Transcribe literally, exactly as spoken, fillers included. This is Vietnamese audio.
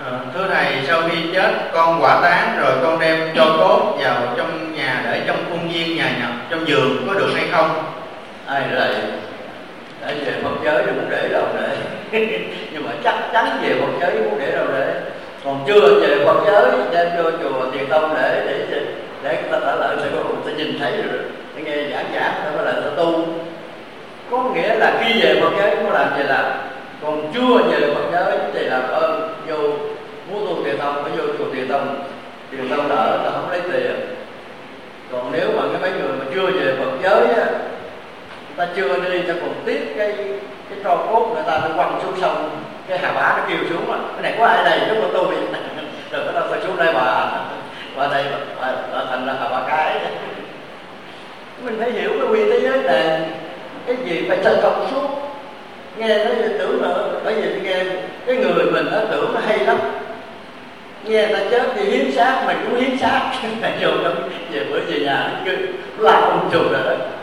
À, thưa thầy, sau khi chết con hỏa táng rồi con đem tro cốt vào trong nhà để trong khuôn viên nhà nhập trong giường có được hay không? Ai lại để về Phật giới thì muốn để đâu để nhưng mà chắc chắn về Phật giới muốn để đâu để, còn chưa về Phật giới đem vô chùa Thiền Tông để để để, để người ta trả lời sẽ có ta nhìn thấy rồi ta nghe giảng giảng ta mới là ta tu. Có nghĩa là khi về Phật giới có làm gì làm, còn chưa về Phật giới thì làm ơn vô muốn tu Thiền Tông phải vô chùa Thiền Tông, Thiền Tông đỡ ta không lấy tiền. Còn nếu mà cái mấy người mà chưa về Phật giới á, ta chưa đi ta còn tiếp cái cái tro cốt người ta nó quăng xuống sông, cái hà bá nó kêu xuống á, cái này có ai đây lúc mà tôi bị rồi bắt đầu tôi xuống đây bà bà đây bà, bà thành là hà bá cái. Mình phải hiểu cái quy thế giới này, cái gì phải thành công suốt. Nghe nói tưởng nữa, bởi vì nghe cái người mình nó tưởng nó hay lắm, nghe ta chết thì hiến xác mình cũng hiến xác vô trong về bữa về nhà cứ làm ông chùm rồi đó.